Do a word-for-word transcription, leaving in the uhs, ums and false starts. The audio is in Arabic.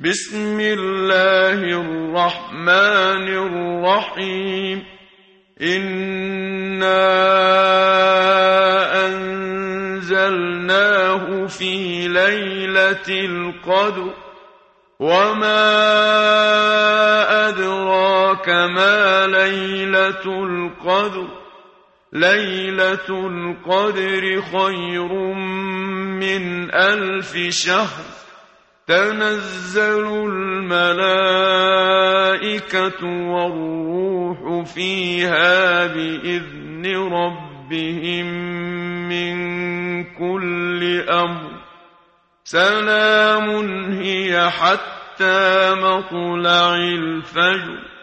بسم الله الرحمن الرحيم إنا أنزلناه في ليلة القدر وما أدراك ما ليلة القدر ليلة القدر خير من ألف شهر تنزل الملائكة والروح فيها بإذن ربهم من كل أمر سلام هي حتى مطلع الفجر